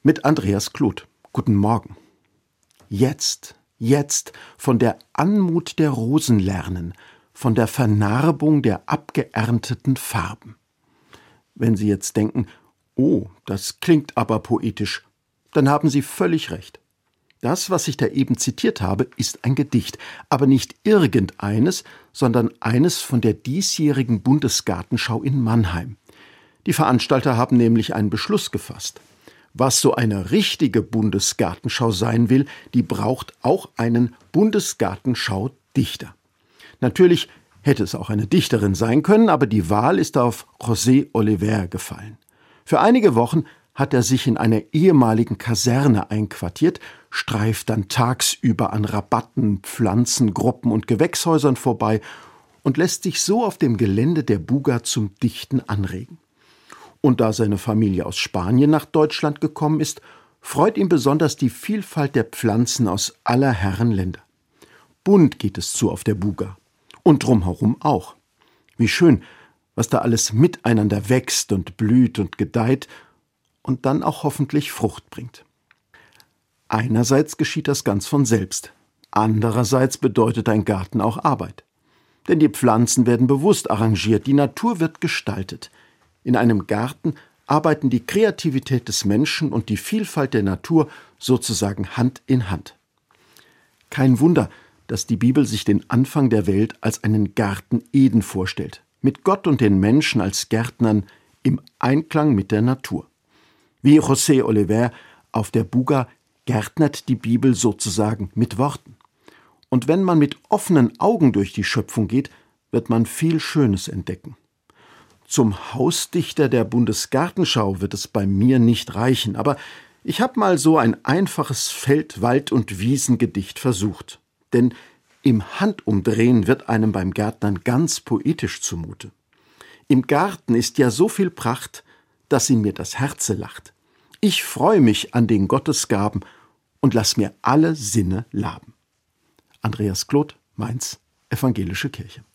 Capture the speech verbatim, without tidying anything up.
Mit Andreas Kloth. Guten Morgen. Jetzt, jetzt von der Anmut der Rosen lernen, von der Vernarbung der abgeernteten Farben. Wenn Sie jetzt denken, oh, das klingt aber poetisch, dann haben Sie völlig recht. Das, was ich da eben zitiert habe, ist ein Gedicht, aber nicht irgendeines, sondern eines von der diesjährigen Bundesgartenschau in Mannheim. Die Veranstalter haben nämlich einen Beschluss gefasst. Was so eine richtige Bundesgartenschau sein will, die braucht auch einen Bundesgartenschau-Dichter. Natürlich hätte es auch eine Dichterin sein können, aber die Wahl ist auf José Oliver gefallen. Für einige Wochen hat er sich in einer ehemaligen Kaserne einquartiert, streift dann tagsüber an Rabatten, Pflanzengruppen und Gewächshäusern vorbei und lässt sich so auf dem Gelände der Buga zum Dichten anregen. Und da seine Familie aus Spanien nach Deutschland gekommen ist, freut ihn besonders die Vielfalt der Pflanzen aus aller Herren Länder. Bunt geht es zu auf der Buga. Und drumherum auch. Wie schön, was da alles miteinander wächst und blüht und gedeiht und dann auch hoffentlich Frucht bringt. Einerseits geschieht das ganz von selbst. Andererseits bedeutet ein Garten auch Arbeit. Denn die Pflanzen werden bewusst arrangiert, die Natur wird gestaltet. In einem Garten arbeiten die Kreativität des Menschen und die Vielfalt der Natur sozusagen Hand in Hand. Kein Wunder, dass die Bibel sich den Anfang der Welt als einen Garten Eden vorstellt, mit Gott und den Menschen als Gärtnern im Einklang mit der Natur. Wie José Oliver auf der Buga gärtnert die Bibel sozusagen mit Worten. Und wenn man mit offenen Augen durch die Schöpfung geht, wird man viel Schönes entdecken. Zum Hausdichter der Bundesgartenschau wird es bei mir nicht reichen, aber ich habe mal so ein einfaches Feld-, Wald- und Wiesengedicht versucht. Denn im Handumdrehen wird einem beim Gärtnern ganz poetisch zumute. Im Garten ist ja so viel Pracht, dass in mir das Herze lacht. Ich freue mich an den Gottesgaben und lass mir alle Sinne laben. Andreas Kloth, Mainz, Evangelische Kirche.